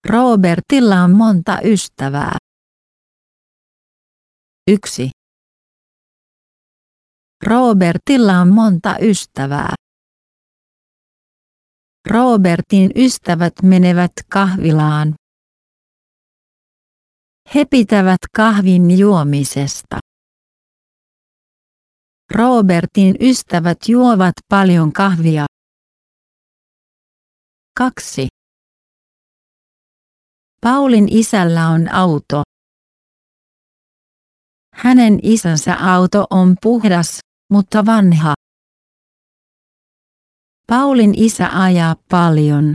Robertilla on monta ystävää. 1. Robertilla on monta ystävää. Robertin ystävät menevät kahvilaan. He pitävät kahvin juomisesta. Robertin ystävät juovat paljon kahvia. 2. Paulin isällä on auto. Hänen isänsä auto on puhdas, mutta vanha. Paulin isä ajaa paljon.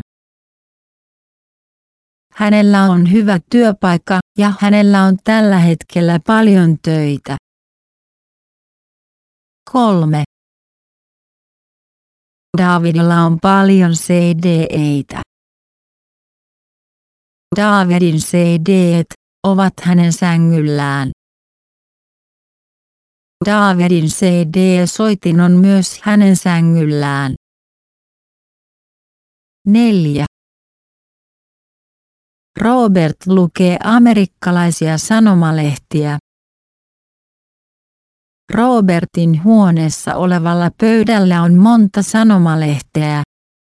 Hänellä on hyvä työpaikka ja hänellä on tällä hetkellä paljon töitä. 3. Davidilla on paljon CD-eitä. Davidin CD-t ovat hänen sängyllään. Davidin CD-soitin on myös hänen sängyllään. 4. Robert lukee amerikkalaisia sanomalehtiä. Robertin huoneessa olevalla pöydällä on monta sanomalehteä.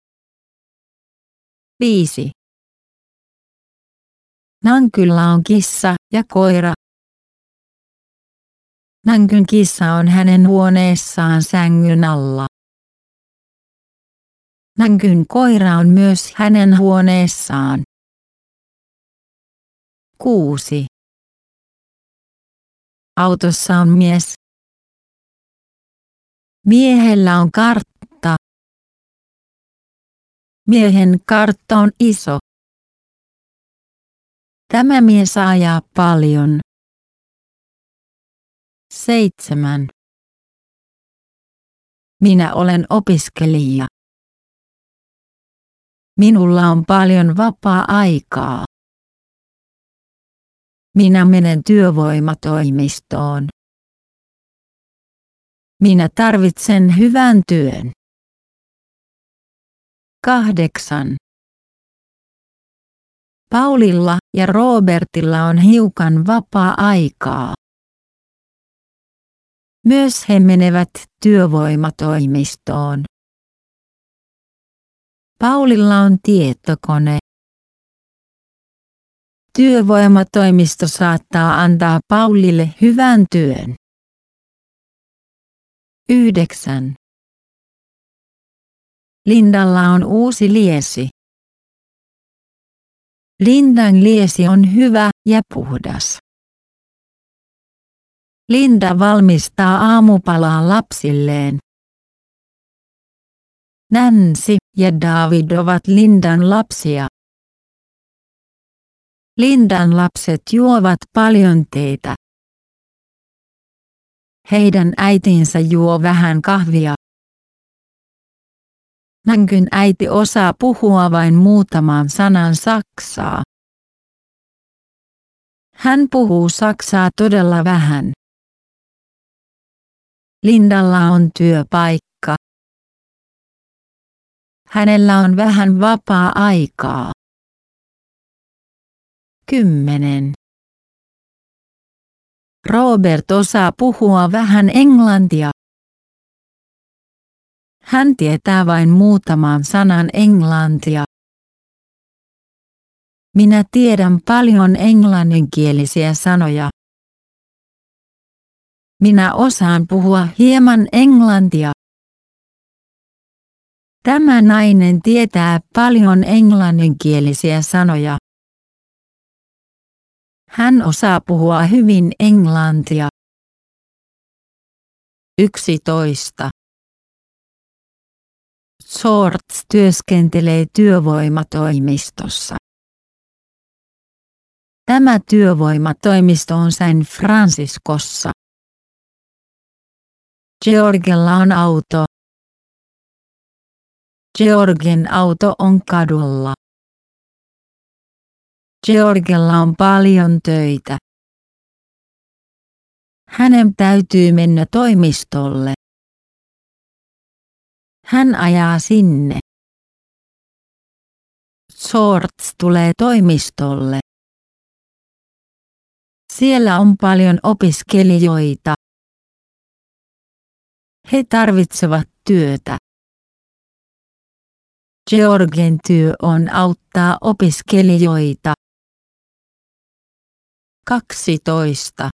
5. Nankyllä on kissa ja koira. Nankyn kissa on hänen huoneessaan sängyn alla. Nankyn koira on myös hänen huoneessaan. 6. Autossa on mies. Miehellä on kartta. Miehen kartta on iso. Tämä mies ajaa paljon. 7. Minä olen opiskelija. Minulla on paljon vapaa-aikaa. Minä menen työvoimatoimistoon. Minä tarvitsen hyvän työn. 8. Paulilla ja Robertilla on hiukan vapaa-aikaa. Myös he menevät työvoimatoimistoon. Paulilla on tietokone. Työvoimatoimisto saattaa antaa Paulille hyvän työn. 9. Lindalla on uusi liesi. Lindan liesi on hyvä ja puhdas. Linda valmistaa aamupalaa lapsilleen. Nancy ja David ovat Lindan lapsia. Lindan lapset juovat paljon teetä. Heidän äitinsä juo vähän kahvia. Nankyn äiti osaa puhua vain muutaman sanan saksaa. Hän puhuu saksaa todella vähän. Lindalla on työpaikka. Hänellä on vähän vapaa-aikaa. 10. Robert osaa puhua vähän englantia. Hän tietää vain muutaman sanan englantia. Minä tiedän paljon englanninkielisiä sanoja. Minä osaan puhua hieman englantia. Tämä nainen tietää paljon englanninkielisiä sanoja. Hän osaa puhua hyvin englantia. 11. George työskentelee työvoimatoimistossa. Tämä työvoimatoimisto on San Franciscossa. Georgella on auto. Georgen auto on kadulla. Georgella on paljon töitä. Hänen täytyy mennä toimistolle. Hän ajaa sinne. Shorts tulee toimistolle. Siellä on paljon opiskelijoita. He tarvitsevat työtä. Georgen työ on auttaa opiskelijoita. 12.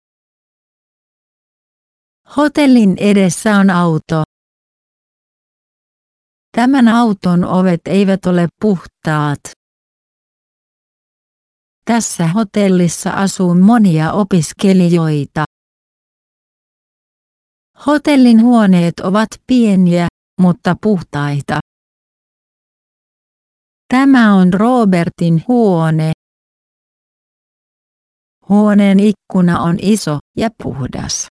Hotellin edessä on auto. Tämän auton ovet eivät ole puhtaat. Tässä hotellissa asuu monia opiskelijoita. Hotellin huoneet ovat pieniä, mutta puhtaita. Tämä on Robertin huone. Huoneen ikkuna on iso ja puhdas.